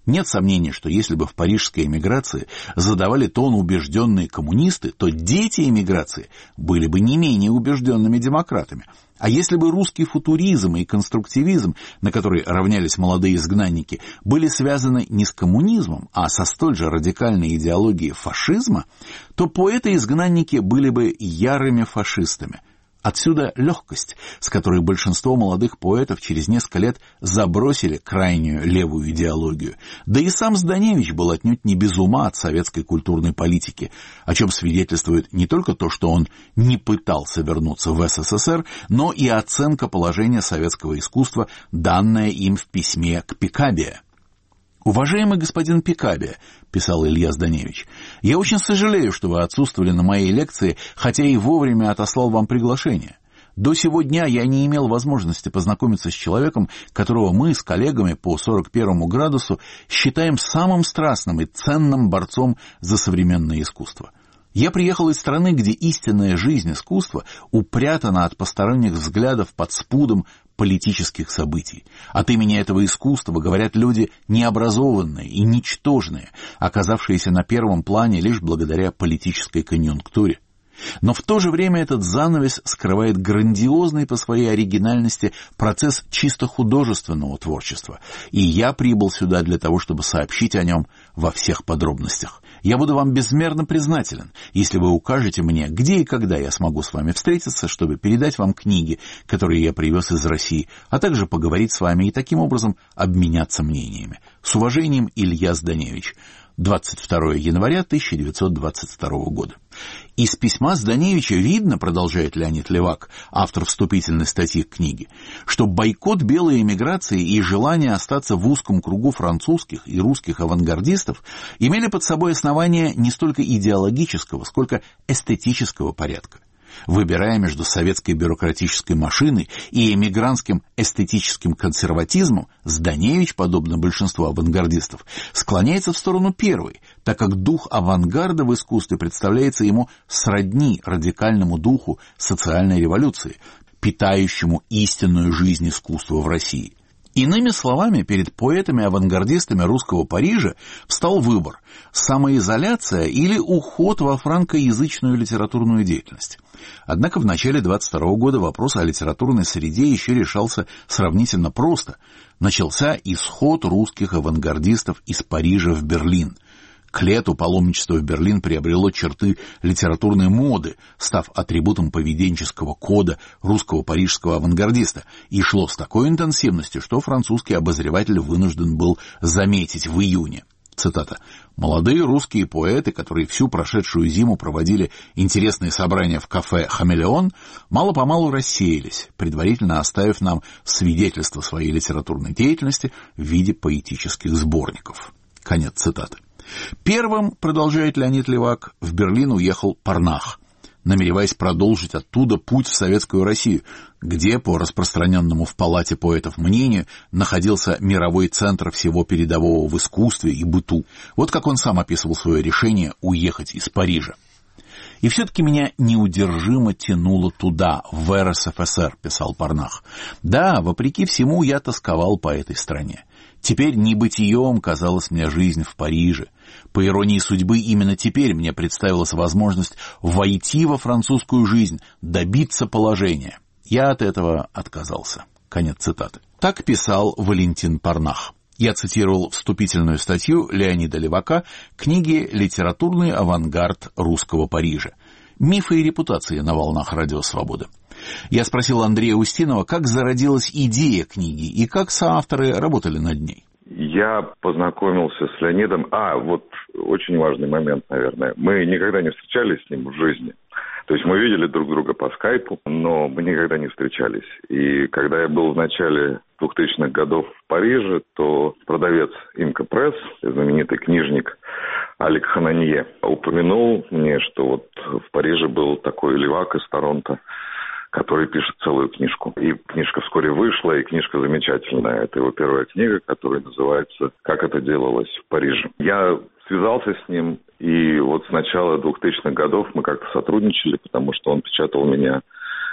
Нет сомнения, что если бы в парижской эмиграции задавали тон убежденные коммунисты, то дети эмиграции были бы не менее убежденными демократами. А если бы русский футуризм и конструктивизм, на который равнялись молодые изгнанники, были связаны не с коммунизмом, а со столь же радикальной идеологией фашизма, то поэты-изгнанники были бы ярыми фашистами. Отсюда легкость, с которой большинство молодых поэтов через несколько лет забросили крайнюю левую идеологию. Да и сам Зданевич был отнюдь не без ума от советской культурной политики, о чем свидетельствует не только то, что он не пытался вернуться в СССР, но и оценка положения советского искусства, данная им в письме к Пикабия. «Уважаемый господин Пикабия», — писал Илья Зданевич, — «я очень сожалею, что вы отсутствовали на моей лекции, хотя и вовремя отослал вам приглашение. До сего дня я не имел возможности познакомиться с человеком, которого мы с коллегами по сорок первому градусу считаем самым страстным и ценным борцом за современное искусство. Я приехал из страны, где истинная жизнь искусства упрятана от посторонних взглядов под спудом политических событий. От имени этого искусства говорят люди необразованные и ничтожные, оказавшиеся на первом плане лишь благодаря политической конъюнктуре. Но в то же время этот занавес скрывает грандиозный по своей оригинальности процесс чисто художественного творчества, и я прибыл сюда для того, чтобы сообщить о нем во всех подробностях. Я буду вам безмерно признателен, если вы укажете мне, где и когда я смогу с вами встретиться, чтобы передать вам книги, которые я привез из России, а также поговорить с вами и таким образом обменяться мнениями. С уважением, Илья Зданевич. двадцать второго января тысяча девятьсот двадцать второго года. Из письма Зданевича видно, продолжает Леонид Левак, автор вступительной статьи к книге, что бойкот белой эмиграции и желание остаться в узком кругу французских и русских авангардистов имели под собой основания не столько идеологического, сколько эстетического порядка. Выбирая между советской бюрократической машиной и эмигрантским эстетическим консерватизмом, Зданевич, подобно большинству авангардистов, склоняется в сторону первой, так как дух авангарда в искусстве представляется ему сродни радикальному духу социальной революции, питающему истинную жизнь искусства в России. Иными словами, перед поэтами-авангардистами русского Парижа встал выбор – самоизоляция или уход во франкоязычную литературную деятельность. Однако в начале двадцать второго года вопрос о литературной среде еще решался сравнительно просто. Начался исход русских авангардистов из Парижа в Берлин. К лету паломничество в Берлин приобрело черты литературной моды, став атрибутом поведенческого кода русского парижского авангардиста, и шло с такой интенсивностью, что французский обозреватель вынужден был заметить в июне. Цитата. «Молодые русские поэты, которые всю прошедшую зиму проводили интересные собрания в кафе «Хамелеон», мало-помалу рассеялись, предварительно оставив нам свидетельство своей литературной деятельности в виде поэтических сборников». Конец цитаты. Первым, продолжает Леонид Левак, в Берлин уехал Парнах, намереваясь продолжить оттуда путь в Советскую Россию, где, по распространенному в Палате поэтов мнению, находился мировой центр всего передового в искусстве и быту. Вот как он сам описывал свое решение уехать из Парижа. «И все-таки меня неудержимо тянуло туда, в эр эс эф эс эр», — писал Парнах. «Да, вопреки всему я тосковал по этой стране. Теперь небытием казалась мне жизнь в Париже. По иронии судьбы, именно теперь мне представилась возможность войти во французскую жизнь, добиться положения. Я от этого отказался». Конец цитаты. Так писал Валентин Парнах. Я цитировал вступительную статью Леонида Левака книги «Литературный авангард русского Парижа. Мифы и репутации на волнах Радио Свобода». Я спросил Андрея Устинова, как зародилась идея книги и как соавторы работали над ней. Я познакомился с Леонидом. А, вот очень важный момент, наверное. Мы никогда не встречались с ним в жизни. То есть мы видели друг друга по скайпу, но мы никогда не встречались. И когда я был в начале двухтысячных годов в Париже, то продавец Имка Пресс, знаменитый книжник Алик Хананье, упомянул мне, что вот в Париже был такой Левак из Торонто, который пишет целую книжку. И книжка вскоре вышла, и книжка замечательная. Это его первая книга, которая называется «Как это делалось в Париже». Я связался с ним, и вот с начала двухтысячных годов мы как-то сотрудничали, потому что он печатал меня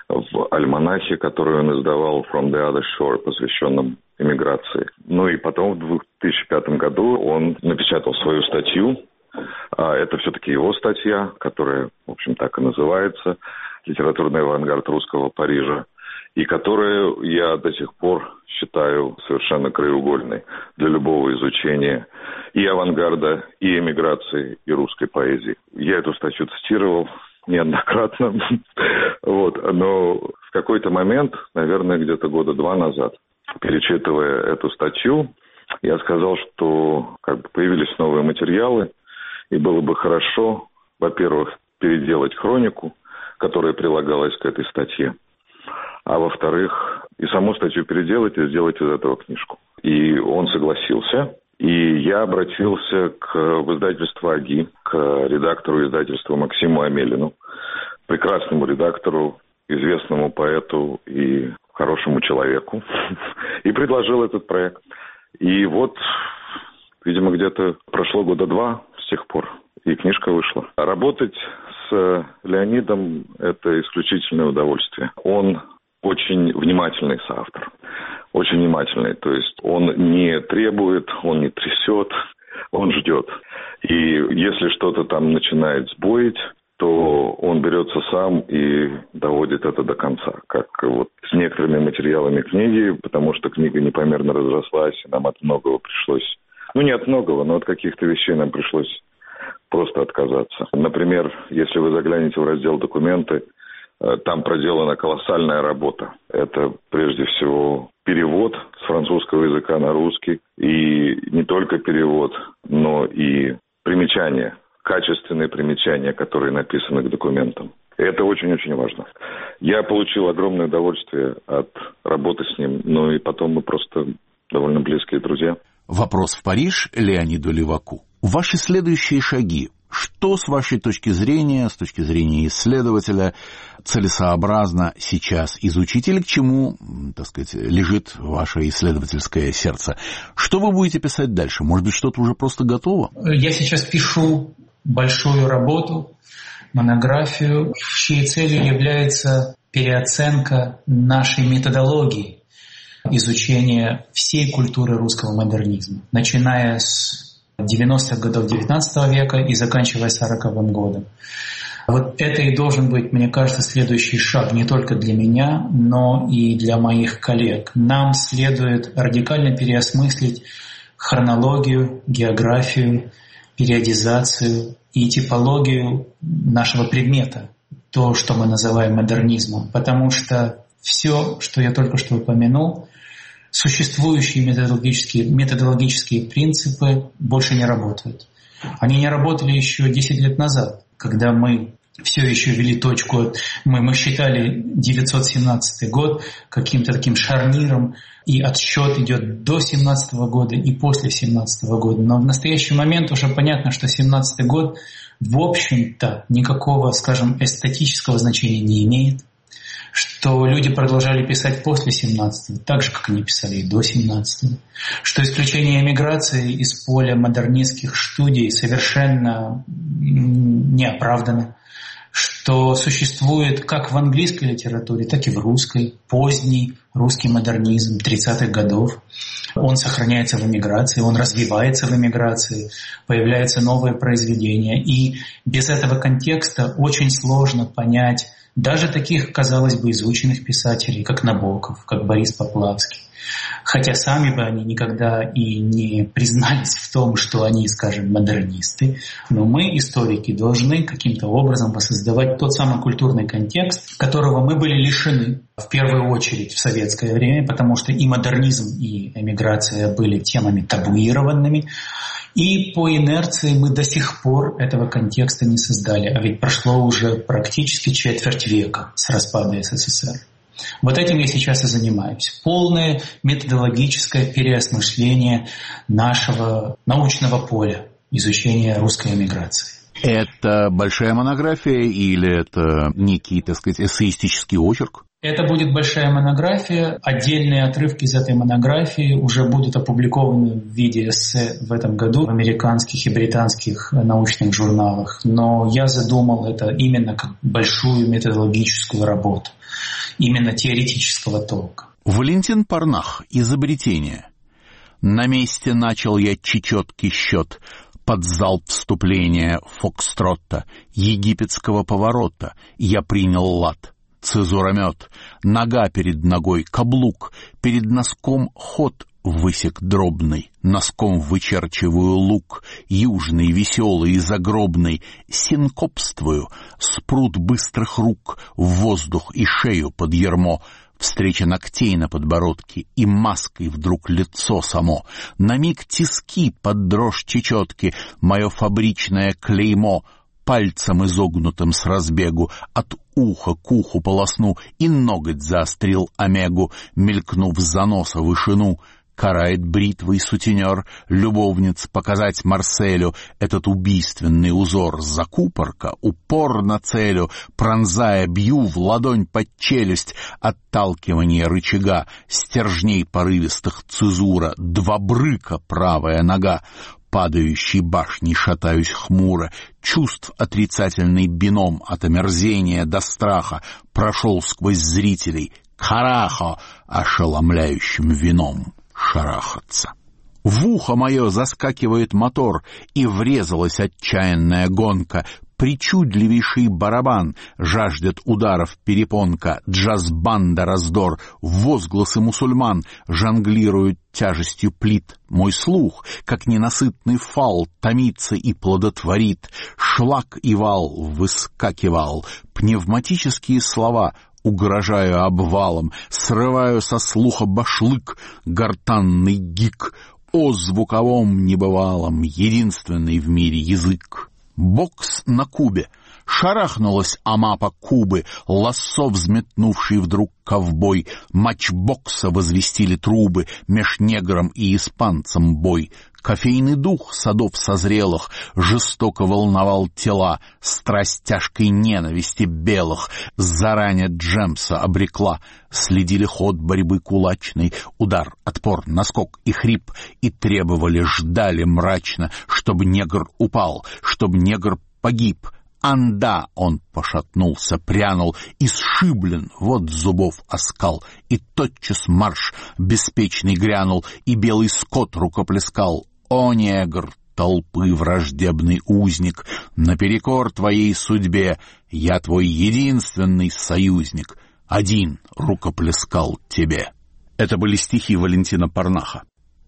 в альманахе, который он издавал «From the Other Shore», посвященном эмиграции. Ну и потом в две тысячи пятом году он напечатал свою статью. Это все-таки его статья, которая, в общем, так и называется «Литературный авангард русского Парижа», и которую я до сих пор считаю совершенно краеугольной для любого изучения и авангарда, и эмиграции, и русской поэзии. Я эту статью цитировал неоднократно, вот, но в какой-то момент, наверное, где-то года два назад, перечитывая эту статью, я сказал, что как бы появились новые материалы, и было бы хорошо, во-первых, переделать хронику, которая прилагалась к этой статье, а во-вторых, и саму статью переделать и сделать из этого книжку. И он согласился, и я обратился к в издательство АГИ, к редактору издательства Максиму Амелину, прекрасному редактору, известному поэту и хорошему человеку, и предложил этот проект. И вот, видимо, где-то прошло года два с тех пор, и книжка вышла. Работать с Леонидом – это исключительное удовольствие. Он очень внимательный соавтор, очень внимательный. То есть он не требует, он не трясет, он ждет. И если что-то там начинает сбоить, то он берется сам и доводит это до конца. Как вот с некоторыми материалами книги, потому что книга непомерно разрослась, и нам от многого пришлось... Ну, не от многого, но от каких-то вещей нам пришлось просто отказаться. Например, если вы заглянете в раздел «Документы», там проделана колоссальная работа. Это, прежде всего, перевод с французского языка на русский. И не только перевод, но и примечания, качественные примечания, которые написаны к документам. Это очень-очень важно. Я получил огромное удовольствие от работы с ним, ну и потом мы просто довольно близкие друзья. Вопрос в Париж Леониду Леваку. Ваши следующие шаги. Что, с вашей точки зрения, с точки зрения исследователя, целесообразно сейчас изучить или к чему, так сказать, лежит ваше исследовательское сердце? Что вы будете писать дальше? Может быть, что-то уже просто готово? Я сейчас пишу большую работу, монографию, чьей целью является переоценка нашей методологии изучения всей культуры русского модернизма, начиная с девяностых годов девятнадцатого века и заканчивая сороковым годом. Вот это и должен быть, мне кажется, следующий шаг не только для меня, но и для моих коллег. Нам следует радикально переосмыслить хронологию, географию, периодизацию и типологию нашего предмета, то, что мы называем модернизмом. Потому что все, что я только что упомянул, существующие методологические, методологические принципы больше не работают. Они не работали еще десять лет назад, когда мы все еще вели точку, мы, мы считали девятьсот семнадцатый год каким-то таким шарниром, и отсчет идет до семнадцатого года и после семнадцатого года. Но в настоящий момент уже понятно, что семнадцатый год в общем-то никакого, скажем, эстетического значения не имеет, что люди продолжали писать после семнадцатого, так же, как они писали и до семнадцатого, что исключение эмиграции из поля модернистских студий совершенно не оправдано, что существует как в английской литературе, так и в русской поздний русский модернизм тридцатых годов. Он сохраняется в эмиграции, он развивается в эмиграции, появляются новые произведения. И без этого контекста очень сложно понять даже таких, казалось бы, изученных писателей, как Набоков, как Борис Поплавский. Хотя сами бы они никогда и не признались в том, что они, скажем, модернисты. Но мы, историки, должны каким-то образом воссоздавать тот самый культурный контекст, которого мы были лишены в первую очередь в советское время, потому что и модернизм, и эмиграция были темами табуированными. И по инерции мы до сих пор этого контекста не создали. А ведь прошло уже практически четверть века с распада СССР. Вот этим я сейчас и занимаюсь. Полное методологическое переосмысление нашего научного поля изучения русской эмиграции. Это большая монография или это некий, так сказать, эссеистический очерк? Это будет большая монография. Отдельные отрывки из этой монографии уже будут опубликованы в виде эссе в этом году в американских и британских научных журналах. Но я задумал это именно как большую методологическую работу, именно теоретического толка. Валентин Парнах. Изобретение. На месте начал я чечеткий счет под залп вступления фокстротта, египетского поворота. Я принял лад. Цезуромет, нога перед ногой, каблук, перед носком ход высек дробный, носком вычерчиваю лук, южный, веселый и загробный, синкопствую, спрут быстрых рук, в воздух и шею под ярмо, встреча ногтей на подбородке, и маской вдруг лицо само, на миг тиски под дрожь чечетки, мое фабричное клеймо, пальцем изогнутым с разбегу от уха к уху полосну, и ноготь заострил омегу, мелькнув за носа вышину. Карает бритвой сутенер любовниц показать Марселю этот убийственный узор. Закупорка, упор на целю, пронзая, бью в ладонь под челюсть, отталкивание рычага, стержней порывистых цезура, два брыка правая нога. Падающей башней шатаюсь хмуро, чувств отрицательный бином от омерзения до страха прошел сквозь зрителей, карахо ошеломляющим вином шарахаться. В ухо мое заскакивает мотор, и врезалась отчаянная гонка. Причудливейший барабан жаждет ударов перепонка, джаз-банда раздор, возгласы мусульман жонглируют тяжестью плит. Мой слух, как ненасытный фал, томится и плодотворит. Шлак и вал выскакивал, пневматические слова угрожаю обвалом, срываю со слуха башлык, гортанный гик, о звуковом небывалом, единственный в мире язык. Бокс на Кубе. Шарахнулась амапа Кубы, лассо взметнувший вдруг ковбой. Матч бокса возвестили трубы, меж негром и испанцем бой. Кофейный дух садов созрелых жестоко волновал тела. Страсть тяжкой ненависти белых заранее Джемса обрекла. Следили ход борьбы кулачной, удар, отпор, наскок и хрип, и требовали, ждали мрачно, чтобы негр упал, чтобы негр погиб. Анда он пошатнулся, прянул, и сшиблен, вот зубов оскал, и тотчас марш беспечный грянул, и белый скот рукоплескал. О, негр, толпы враждебный узник, наперекор твоей судьбе я твой единственный союзник, один рукоплескал тебе. Это были стихи Валентина Парнаха.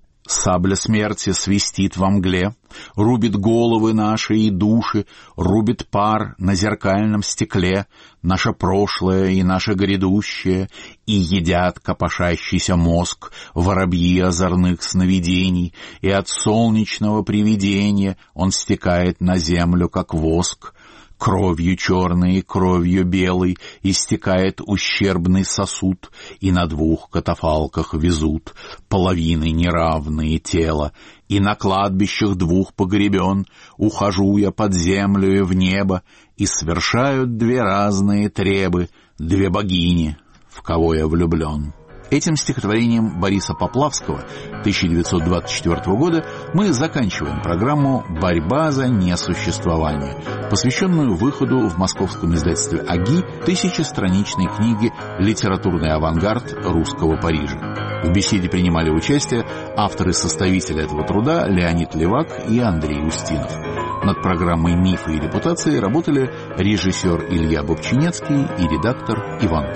Сабля смерти свистит во мгле, рубит головы наши и души, рубит пар на зеркальном стекле, наше прошлое и наше грядущее, и едят копошащийся мозг воробьи озорных сновидений, и от солнечного привидения он стекает на землю, как воск. Кровью черной и кровью белой истекает ущербный сосуд, и на двух катафалках везут половины неравные тела, и на кладбищах двух погребен ухожу я под землю и в небо, и совершают две разные требы, две богини, в кого я влюблен. Этим стихотворением Бориса Поплавского тысяча девятьсот двадцать четвёртого года мы заканчиваем программу «Борьба за несуществование», посвященную выходу в московском издательстве АГИ тысячестраничной книги «Литературный авангард русского Парижа». В беседе принимали участие авторы-составители этого труда Леонид Левак и Андрей Устинов. Над программой «Мифы и репутации» работали режиссер Илья Бобчинецкий и редактор Иван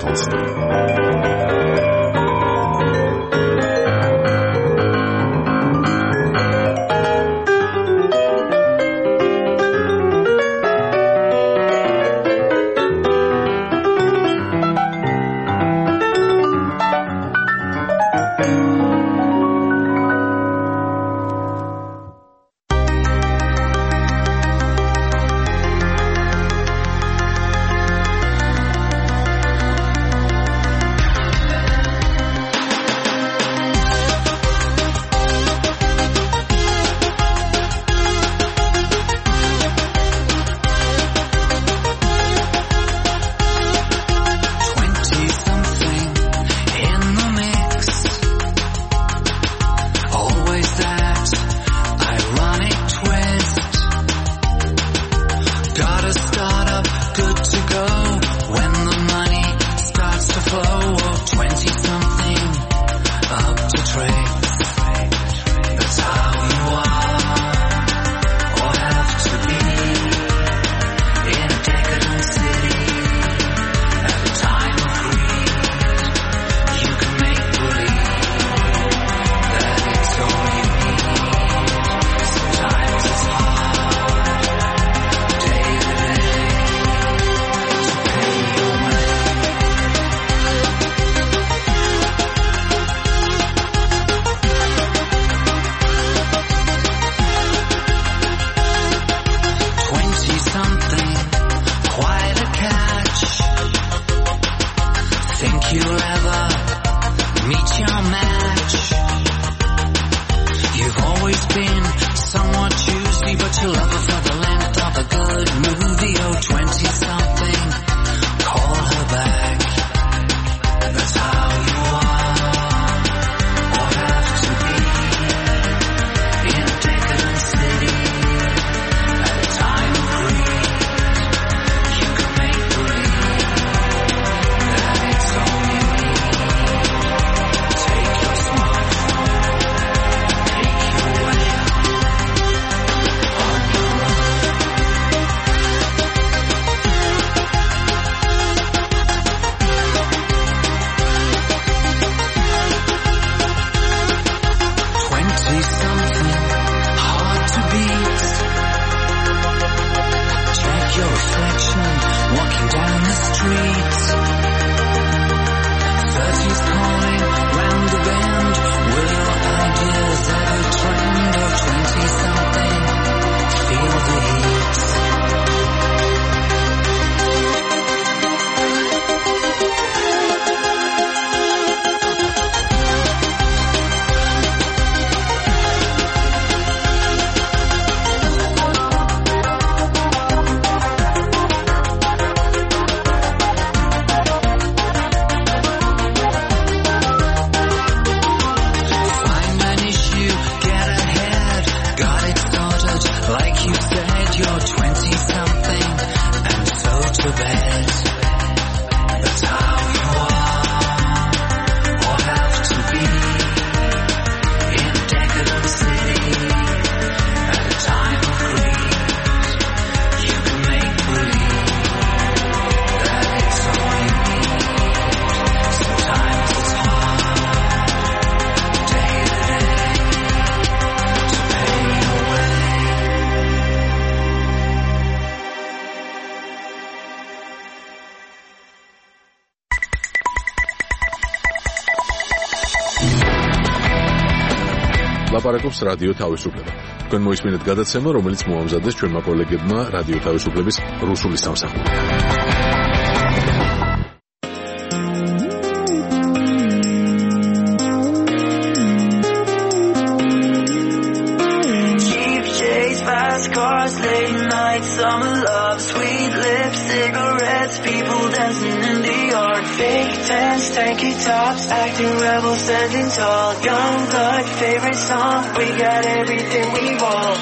Толстой. ლაპარაკობს რადიო თავისუფლება. თქვენ მოისმინეთ გადაცემა, რომელიც მოამზადეს ჩვენმა კოლეგებმა რადიო თავისუფლების რუსული სამსახურიდან. Summer love, sweet lips, cigarettes, people dancing in the yard. Fake tents, stanky tops, acting rebel, standing tall. Young blood, favorite song, we got everything we want.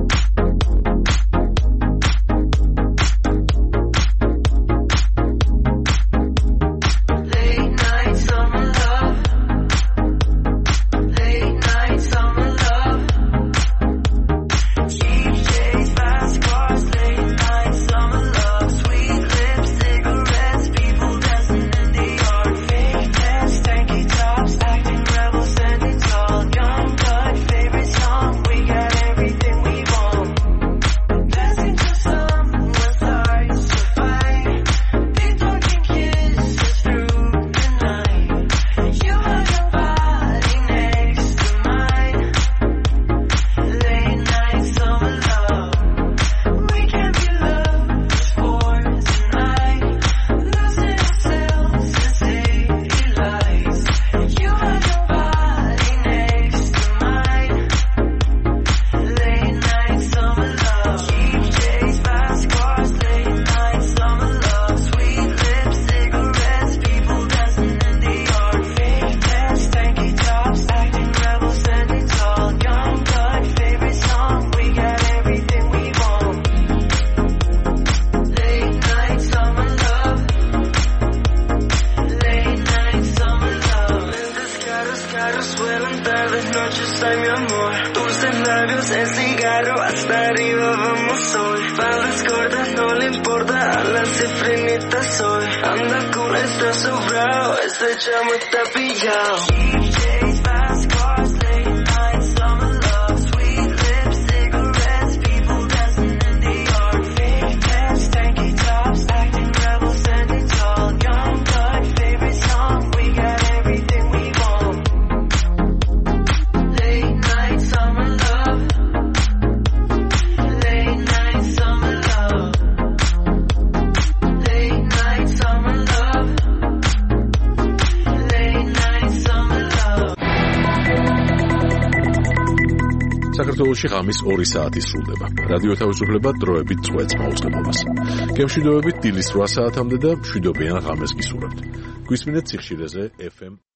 საქართველოში ღამის ორი საათი სრულდება. რადიო თავისუფლება დროებით წვეთს მაუწყებლობას. გემშვიდობებით დილის რვა საათამდე და მშვიდობიან ღამეს გისურვებთ. გვისმინეთ სიხშირეზე ეფ ემ